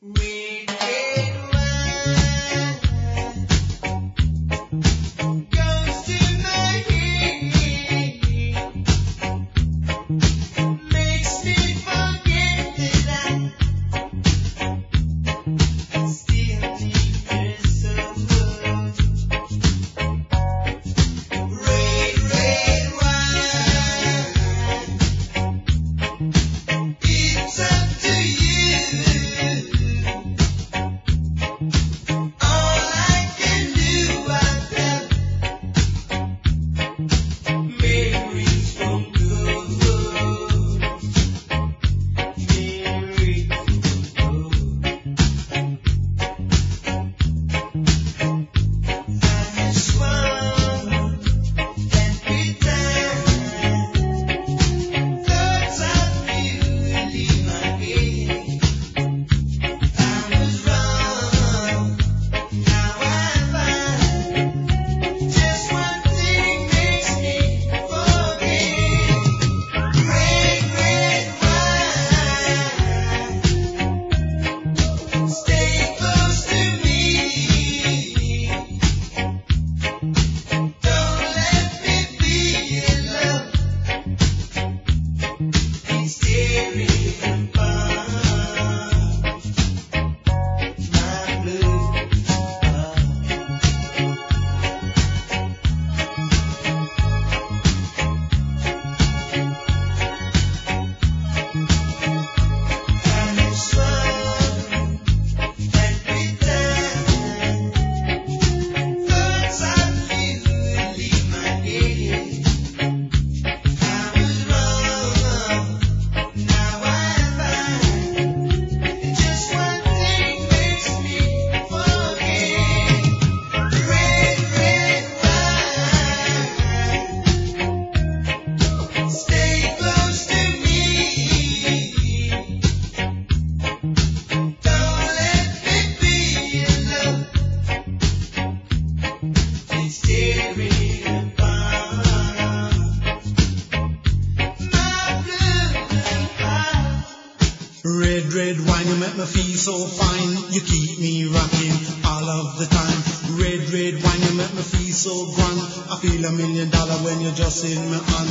Red wine, you make me feel so fine. You keep me rocking all of the time. Red wine, you make me feel so grand. I feel $1 million when you're just in my hand.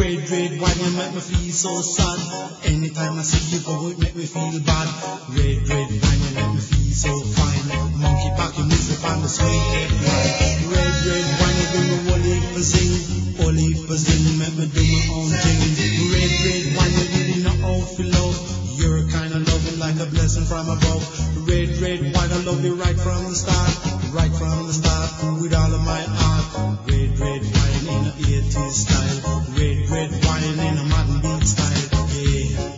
Red wine, you make me feel so sad. Anytime I see you go, it make me feel bad. Red wine, you make me feel so fine. Monkey back, you miss it on the sweet wine. Red wine, you do me whole heap of zing, make me do my own thing. Red wine, you really know how to love. You're kind of loving like a blessing from above. Red wine, I love you right from the start, with all of my heart. Red wine in a 80s style, red wine in a modern beat style, yeah.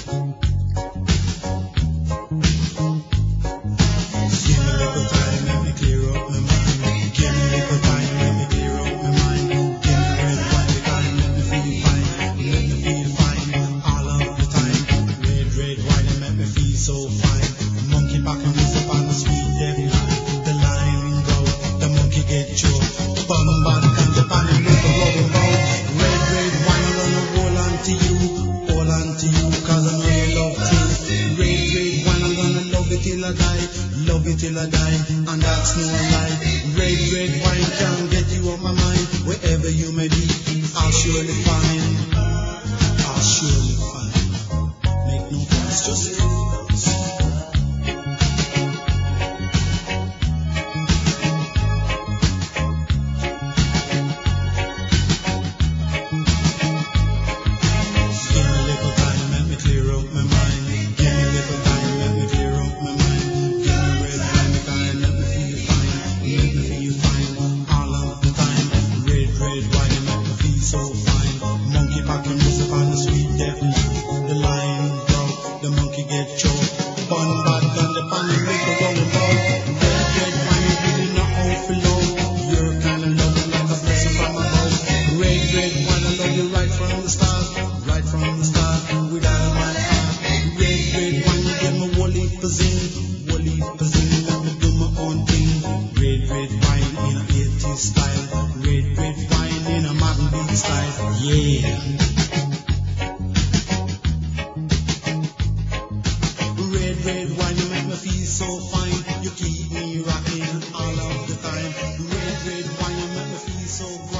Give me a little time, let me clear up my mind. Give me a little time, let me clear up my mind. Give me red wine, because let me feel fine, all of the time. Red wine, it make me feel so fine. Monkey back and miss up on the sweet dead line. The line go, the monkey get choked. Bum bad and the pan and make a rubber bow. Red wine, I'm gonna hold on to you, cause I know you love too. Red wine, I'm gonna love it till I die, and that's no lie. Red wine can't get you off my mind. Wherever you may be, I'll surely find. Make no fuss, just red wine, you make me feel so fine. You keep me rocking all of the time. Red, red wine, you make me feel so bright.